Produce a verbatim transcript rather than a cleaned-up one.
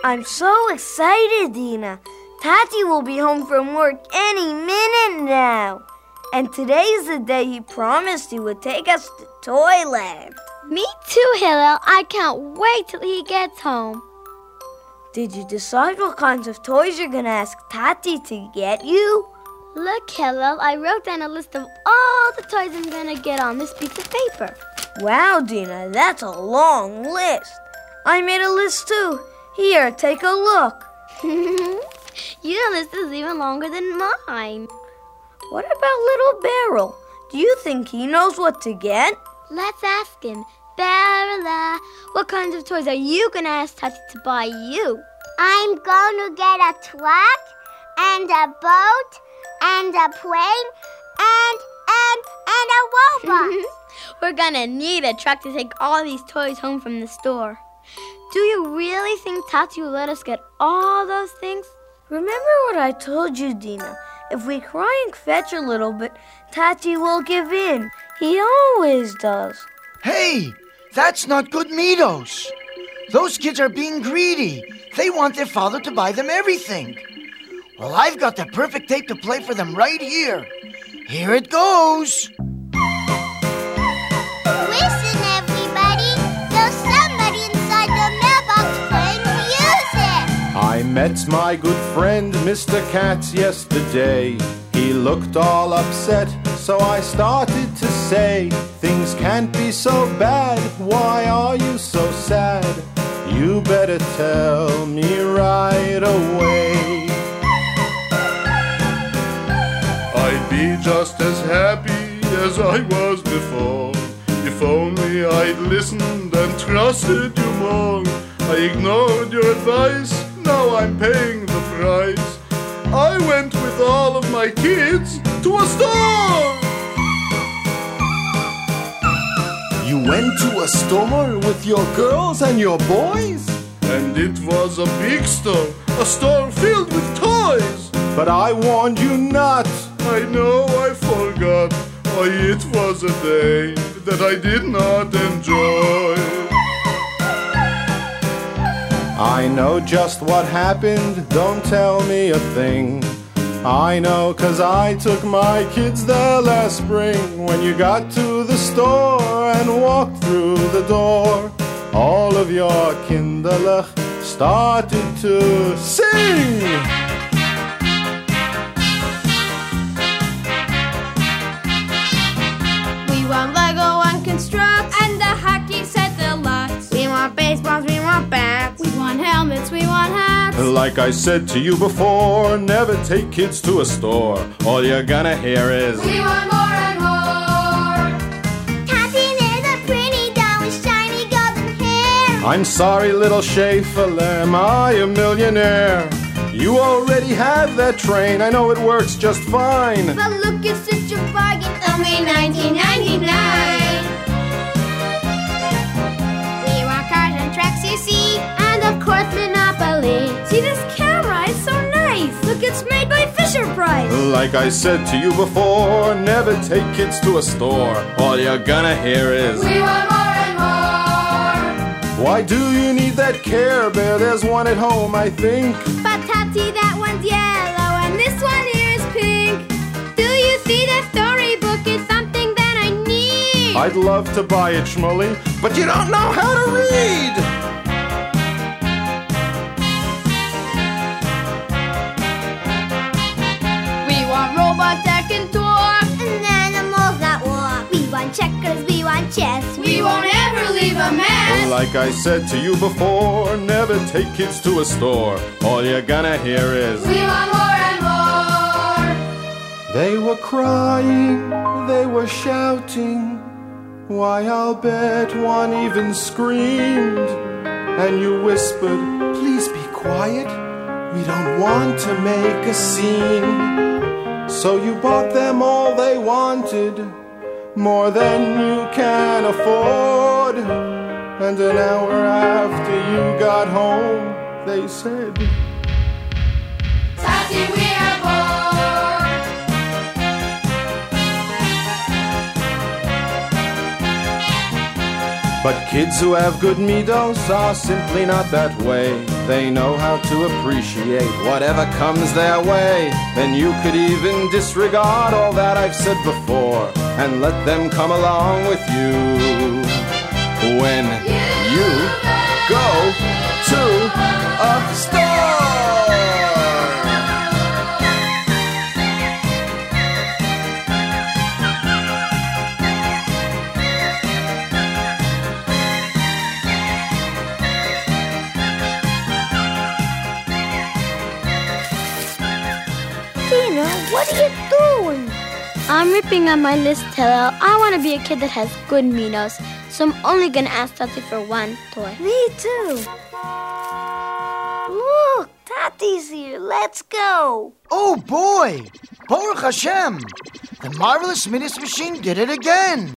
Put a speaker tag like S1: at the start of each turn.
S1: I'm so excited, Dina. Tati will be home from work any minute now. And today's the day he promised he would take us to Toyland.
S2: Me too, Hillel. I can't wait till he gets home.
S1: Did you decide what kinds of toys you're going to ask Tati to get you?
S2: Look, Hillel, I wrote down a list of all the toys I'm going to get on this piece of paper.
S1: Wow, Dina, that's a long list. I made a list too. Here, take a look.
S2: Your list is even longer than mine.
S1: What about little Beryl? Do you think he knows what to get?
S2: Let's ask him. Beryl, what kinds of toys are you going to ask Tati to buy you?
S3: I'm going to get a truck and a boat and a plane and, and, and a robot.
S2: We're going to need a truck to take all these toys home from the store. Do you really think Tati will let us get all those things?
S1: Remember what I told you, Dina. If we cry and fetch a little bit, Tati will give in. He always does.
S4: Hey, that's not good, Mitos. Those kids are being greedy. They want their father to buy them everything. Well, I've got the perfect tape to play for them right here. Here it goes.
S3: Listen, everybody. There's somebody inside the mailbox playing music.
S5: I met my good friend, Mister Katz, yesterday. He looked all upset, so I started to say, things can't be so bad, why are you so sad? You better tell me right away.
S6: I'd be just as happy as I was before, if only I'd listened and trusted you more. I ignored your advice, now I'm paying the price. I went with all of my kids to a store.
S5: You went to a store with your girls and your boys?
S6: And it was a big store, a store filled with toys.
S5: But I warned you not.
S6: I know I forgot. Why, it was a day that I did not enjoy.
S5: I know just what happened, don't tell me a thing. I know, 'cause I took my kids there last spring. When you got to the store and walked through the door, all of your Kinderlach started to sing.
S7: We want Lego and construct, and the hockey set deluxe. We want baseballs, we want bats. We want helmets, we want hats.
S5: Like I said to you before, never take kids to a store. All you're gonna hear is,
S7: we want more and more.
S3: Tati, there's a pretty doll with shiny golden hair.
S5: I'm sorry, little Schaefer, am I a millionaire? You already have that train, I know it works just fine.
S7: But look, it's such a bargain, only nineteen ninety-nine. We want cars and trucks, you see, and of course Monopoly. See this camera, it's so nice. Look, it's made by Fisher-Price.
S5: Like I said to you before, never take kids to a store. All you're gonna hear is,
S7: we want more and more.
S5: Why do you need that Care Bear? There's one at home, I think.
S7: But Tati, that one's yellow and this one here is pink. Do you see the storybook is something that I need?
S5: I'd love to buy it, Shmuley, but you don't know how to read.
S7: We want robots that can talk
S3: and animals that walk. We want checkers, we want chess.
S7: We won't ever leave a mess.
S5: Like I said to you before, never take kids to a store. All you're gonna hear is,
S7: we want more and more.
S5: They were crying, they were shouting. Why, I'll bet one even screamed. And you whispered, please be quiet. We don't want to make a scene. So you bought them all they wanted, more than you can afford. And an hour after you got home, they said,
S7: Tati, we are bored.
S5: But kids who have good midos are simply not that way. They know how to appreciate whatever comes their way. Then you could even disregard all that I've said before and let them come along with you. When you go to a store.
S1: Tina, what are you doing?
S2: I'm ripping on my list, Hillel. I want to be a kid that has good minos, so I'm only going to ask Tati for one toy.
S1: Me too. Look, Tati's here. Let's go.
S4: Oh boy! Baruch Hashem! The marvelous Midas machine did it again!